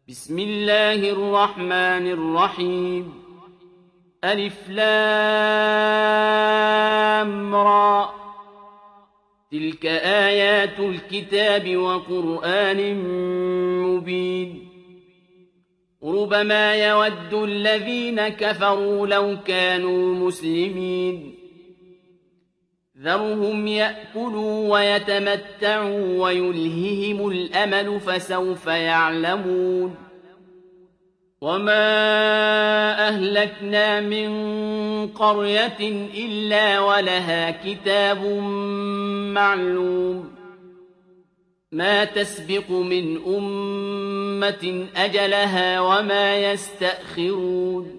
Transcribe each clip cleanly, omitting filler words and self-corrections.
بسم الله الرحمن الرحيم ألف لام را تلك آيات الكتاب وقرآن مبين ربما يود الذين كفروا لو كانوا مسلمين ذرهم يأكلوا ويتمتعوا ويلههم الأمل فسوف يعلمون وما أهلكنا من قرية إلا ولها كتاب معلوم ما تسبق من أمة أجلها وما يستأخرون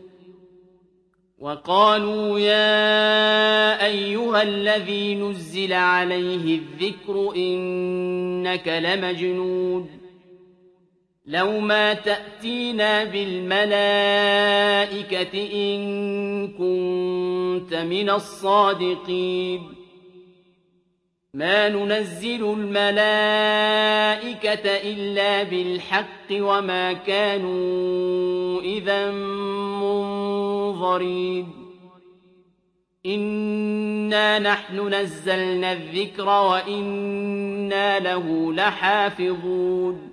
وقالوا يا أيها الذي نزل عليه الذكر إنك لمجنون لو ما تأتينا بالملائكة إن كنت من الصادقين ما ننزل الملائكة إلا بالحق وما كانوا إذا منظرين إنا نحن نزلنا الذكر وإنا له لحافظون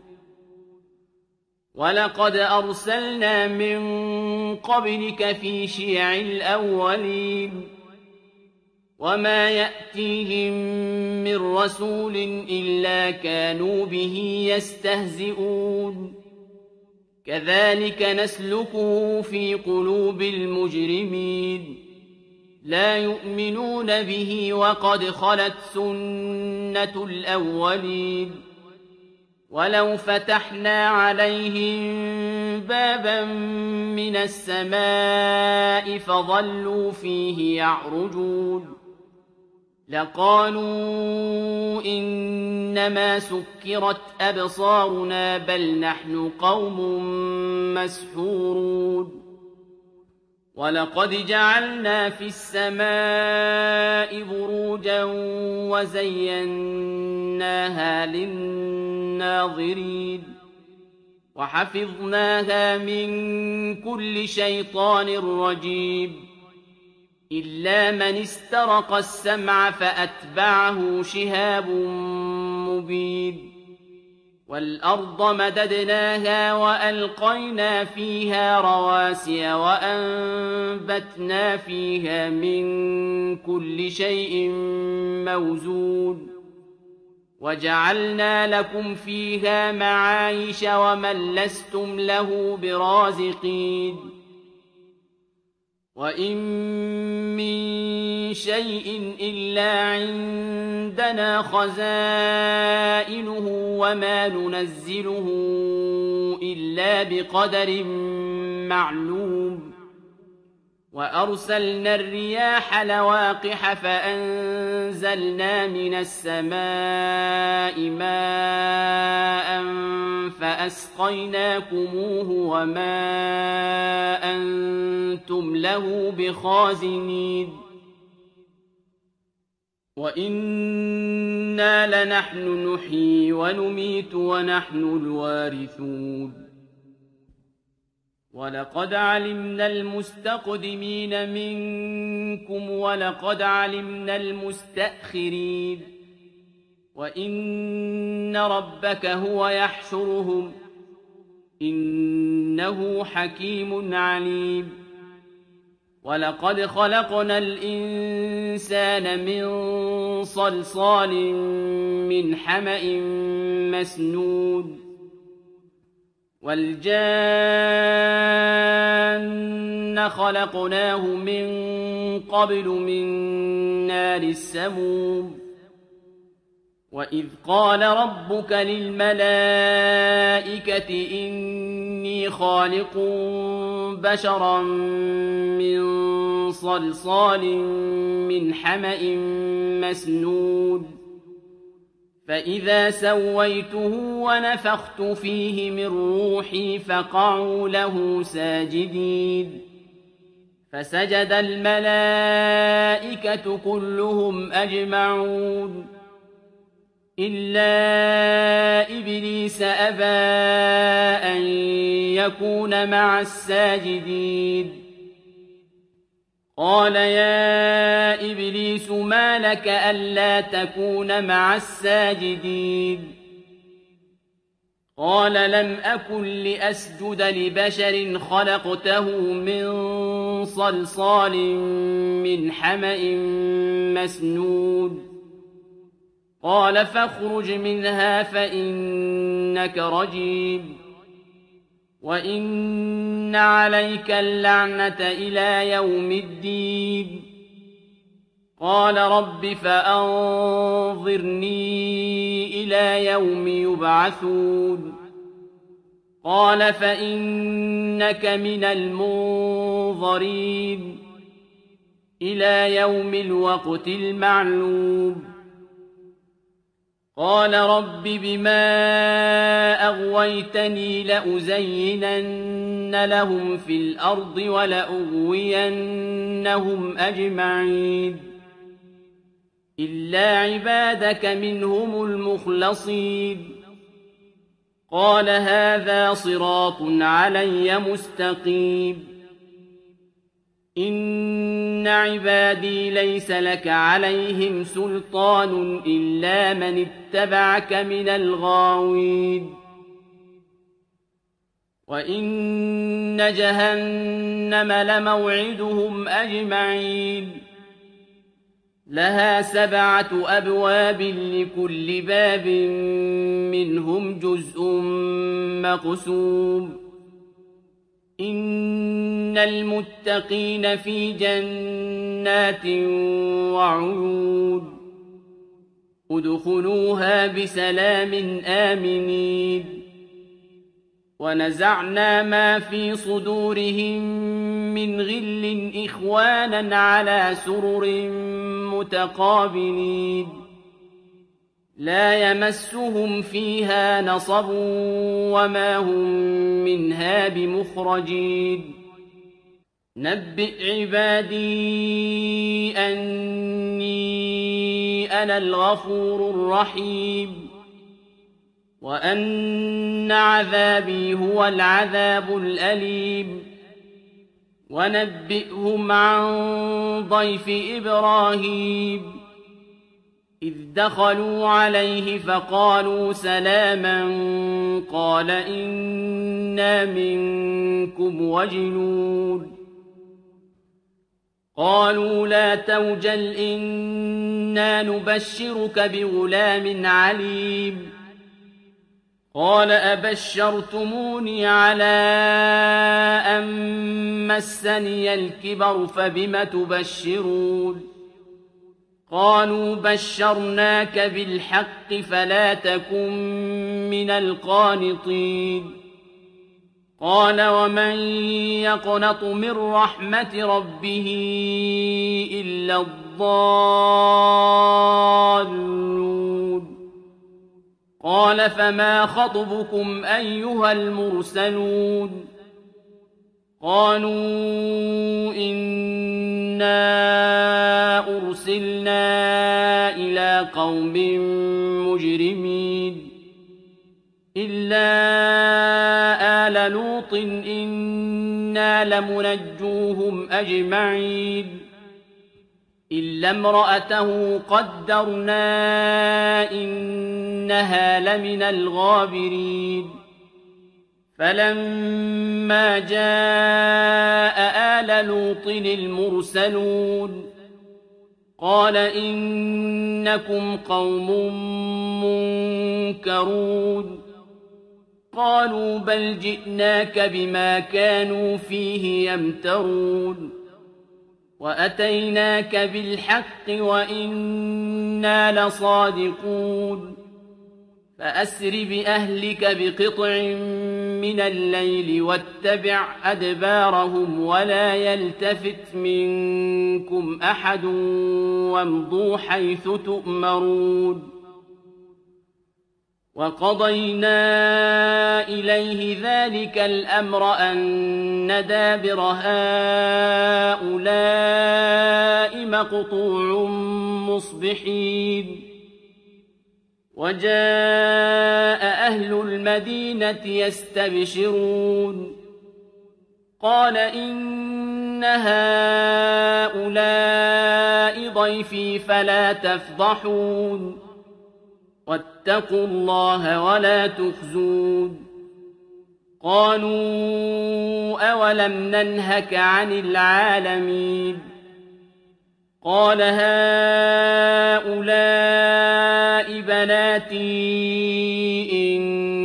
ولقد أرسلنا من قبلك في شيع الأولين وما يأتيهم من رسول إلا كانوا به يستهزئون كذلك نسلكه في قلوب المجرمين لا يؤمنون به وقد خلت سنة الأولين ولو فتحنا عليهم بابا من السماء فظلوا فيه يعرجون لقالوا إنما سكرت أبصارنا بل نحن قوم مسحورون ولقد جعلنا في السماء بروجا وزيناها للناظرين وحفظناها من كل شيطان رجيم إلا من استرق السمع فأتبعه شهاب مبين والأرض مددناها وألقينا فيها رواسي وأنبتنا فيها من كل شيء موزون وجعلنا لكم فيها معايش ومن لستم له برازقين وإن من شيء إلا عندنا خزائنه وما ننزله إلا بقدر معلوم وأرسلنا الرياح لواقح فأنزلنا من السماء ماء فأسقيناكموه وما أنتم له بخازنين وإنا لنحن نحيي ونميت ونحن الوارثون ولقد علمنا المستقدمين منكم ولقد علمنا المستأخرين وإن ربك هو يحشرهم إنه حكيم عليم ولقد خلقنا الإنسان من صلصال من حمأ مسنون والجان خلقناه من قبل من نار السموم وإذ قال ربك للملائكة إني خالق بشرا من صلصال من حمأ مسنون فإذا سويته ونفخت فيه من روحي فقعوا له ساجدين فسجد الملائكة كلهم أجمعون إلا إبليس أبى أن يكون مع الساجدين قال يا إبليس ما لك ألا تكون مع الساجدين قال لم أكن لأسجد لبشر خلقته من صلصال من حمأ مسنود قال فاخرج منها فإنك رجيم وإن عليك اللعنة إلى يوم الدين قال رب فأنظرني إلى يوم يبعثون قال فإنك من المنظرين إلى يوم الوقت المعلوم قال رب بما أغويتني لأزينن لهم في الأرض ولأغوينهم أجمعين إلا عبادك منهم المخلصين قال هذا صراط علي مستقيم إن عبادي ليس لك عليهم سلطان إلا من اتبعك من الغاوين وإن جهنم لموعدهم أجمعين لها 7 أبواب لكل باب منهم جزء مقسوم إن المتقين في جنات وعيون ادخلوها بسلام آمنين ونزعنا ما في صدورهم من غل إخوانا على سرر متقابلين لا يمسهم فيها نصب وما هم منها بمخرجين نبئ عبادي أني أنا الغفور الرحيم وأن عذابي هو العذاب الأليم ونبئهم عن ضيف إبراهيم إذ دخلوا عليه فقالوا سلاما قال إنا منكم وجلون قالوا لا توجل إنا نبشرك بغلام عليم قال أبشرتموني على أن مسني الكبر فبم تبشرون قالوا بشرناك بالحق فلا تكن من القانطين قال ومن يقنط من رحمة ربه إلا الضالون قال فما خطبكم أيها المرسلون قالوا إنا أرسلنا إلى قوم مجرمين إلا آل لوط إنا لمنجوهم أجمعين إلا امرأته قدرنا إنها لمن الغابرين فلما جاء آل لوط المرسلون قال إنكم قوم منكرون قالوا بل جئناك بما كانوا فيه يمترون وأتيناك بالحق وإنا لصادقون فأسر بأهلك بقطع من الليل واتبع أدبارهم ولا يلتفت منكم أحد وامضوا حيث تؤمرون وقضينا إليه ذلك الأمر أن دابر هؤلاء مقطوع مصبحين وجاء أهل المدينة يستبشرون قال إن هؤلاء ضيفي فلا تفضحون واتقوا الله ولا تخزون قالوا أولم ننهك عن العالمين قال هؤلاء بناتي إن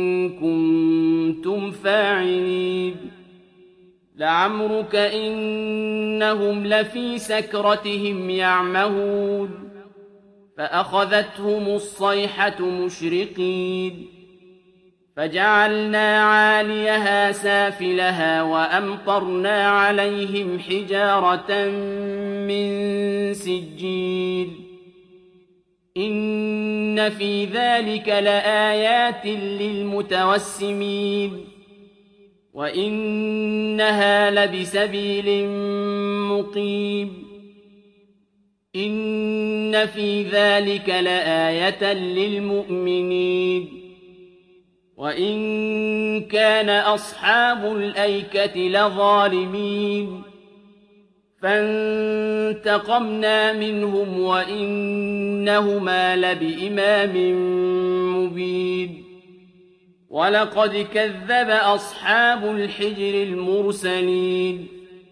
كنتم فاعلين لعمرك إنهم لفي سكرتهم يعمهون فأخذتهم الصيحة مشرقين فجعلنا عاليها سافلها وأمطرنا عليهم حجارة من سجيل إن في ذلك لآيات للمتوسمين وإنها لبسبيل مقيم إن في ذلك لآية للمؤمنين وإن كان أصحاب الأيكة لظالمين فانتقمنا منهم وإنهما لبإمام مبين ولقد كذب أصحاب الحجر المرسلين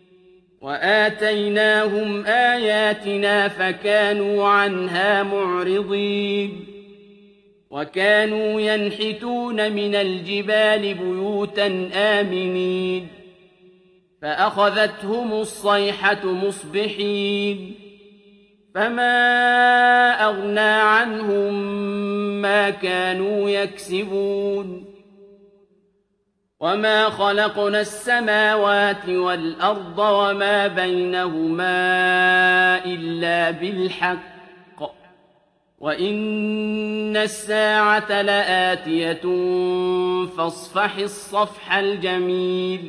وآتيناهم آياتنا فكانوا عنها معرضين وكانوا ينحتون من الجبال بيوتا آمنين فأخذتهم الصيحة مصبحين فما أغنى عنهم ما كانوا يكسبون وما خلقنا السماوات والأرض وما بينهما إلا بالحق وإن الساعة لآتية فاصفح الصفح الجميل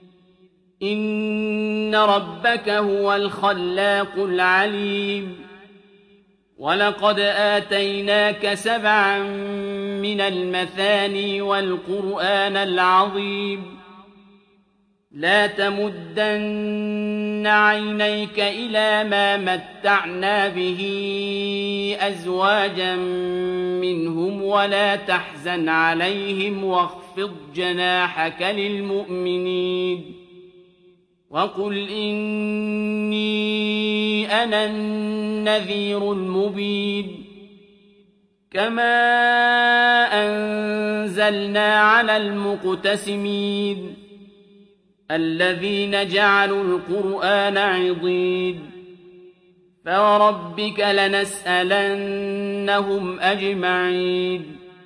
إن ربك هو الخلاق العليم ولقد آتيناك 7 من المثاني والقرآن العظيم لا تمدن عينيك إلى ما متعنا به أزواجا منهم ولا تحزن عليهم واخفض جناحك للمؤمنين وقل إني أنا النذير المبين كما أنزلنا على المقتسمين الذين جعلوا القرآن عضين فوربك لنسألنهم أجمعين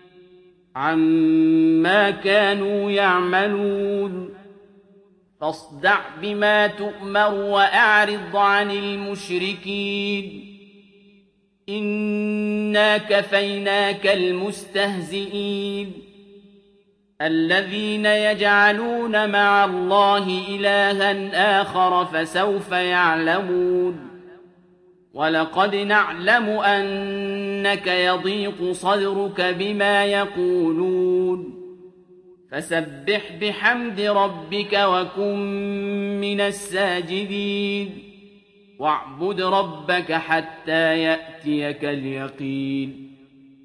عما كانوا يعملون فاصدع بما تؤمر وأعرض عن المشركين إنا كفيناك المستهزئين الذين يجعلون مع الله إلها آخر فسوف يعلمون ولقد نعلم أنك يضيق صدرك بما يقولون فسبح بحمد ربك وكن من الساجدين واعبد ربك حتى يأتيك اليقين